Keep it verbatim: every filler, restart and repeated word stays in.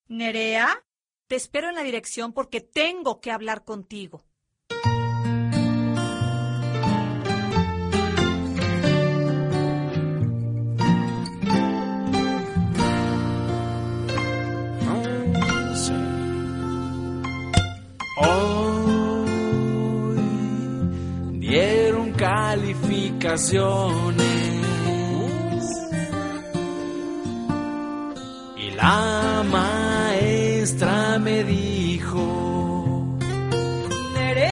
Nerea, te espero en la dirección porque tengo que hablar contigo. Hoy dieron calificaciones y la maestra me dijo: